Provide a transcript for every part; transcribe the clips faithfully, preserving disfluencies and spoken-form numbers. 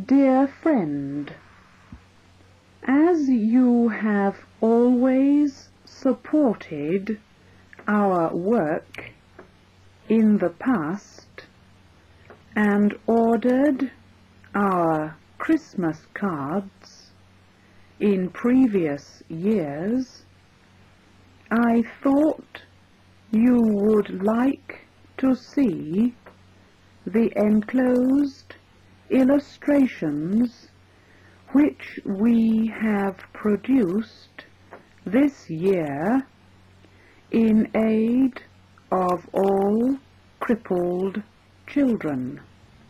Dear friend, as you have always supported our work in the past and ordered our Christmas cards in previous years, I thought you would like to see the enclosed illustrations which we have produced this year in aid of all crippled children.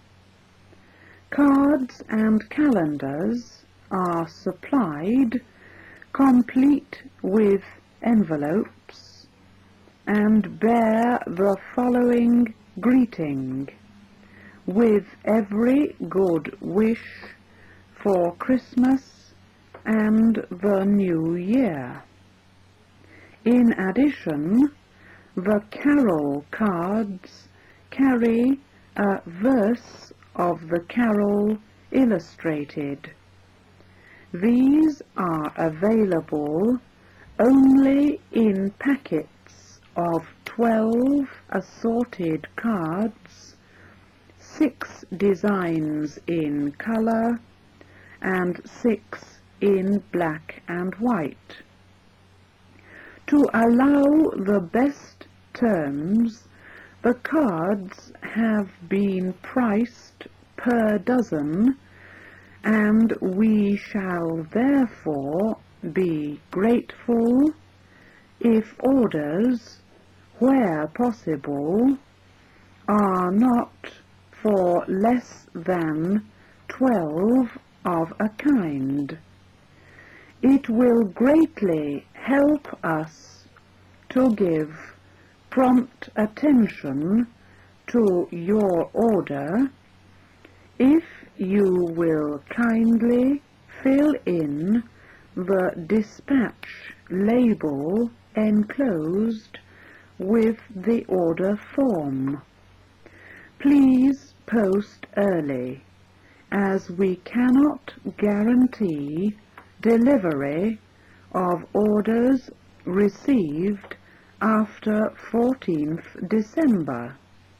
Cards and calendars are supplied complete with envelopes and bear the following greeting: with every good wish for Christmas and the New Year. In addition, the carol cards carry a verse of the carol illustrated. These are available only in packets of twelve assorted cards, six designs in colour and six in black and white. To allow the best terms, the cards have been priced per dozen, and we shall therefore be grateful if orders, where possible, are not for less than twelve of a kind. It will greatly help us to give prompt attention to your order if you will kindly fill in the dispatch label enclosed with the order form. Please post early, as we cannot guarantee delivery of orders received after fourteenth December.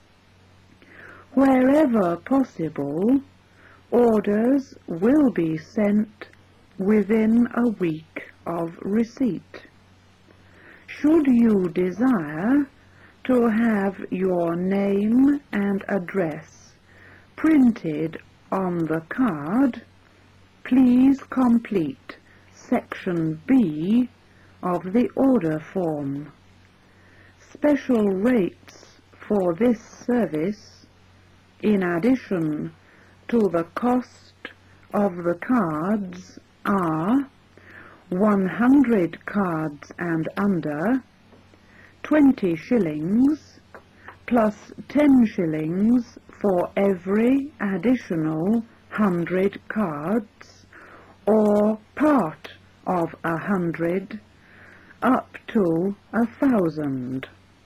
Wherever possible, orders will be sent within a week of receipt. Should you desire to have your name and address printed on the card, please complete Section B of the order form. Special rates for this service, in addition to the cost of the cards, are one hundred cards and under, twenty shillings, plus ten shillings for every additional hundred cards, or part of a hundred, up to a thousand.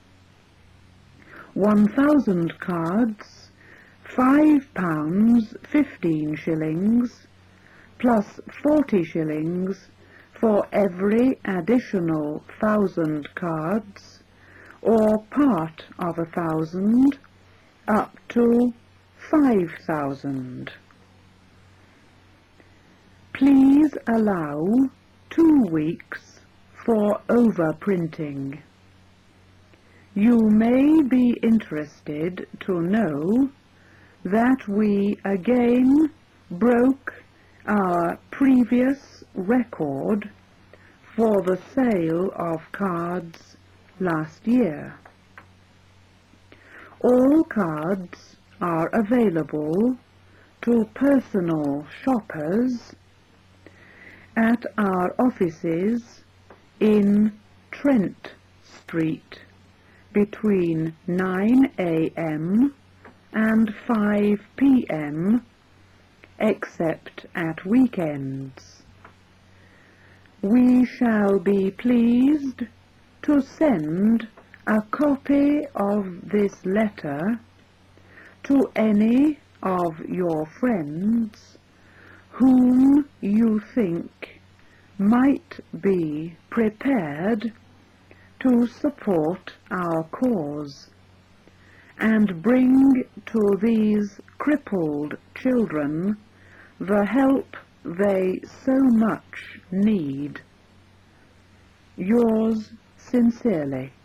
One thousand cards, five pounds fifteen shillings, plus forty shillings for every additional thousand cards, or part of a thousand, up to five thousand. Please allow two weeks for overprinting. You may be interested to know that we again broke our previous record for the sale of cards last year. All cards are available to personal shoppers at our offices in Trent Street between nine a m and five p m, except at weekends. We shall be pleased to send a copy of this letter to any of your friends whom you think might be prepared to support our cause and bring to these crippled children the help they so much need. Yours sincerely,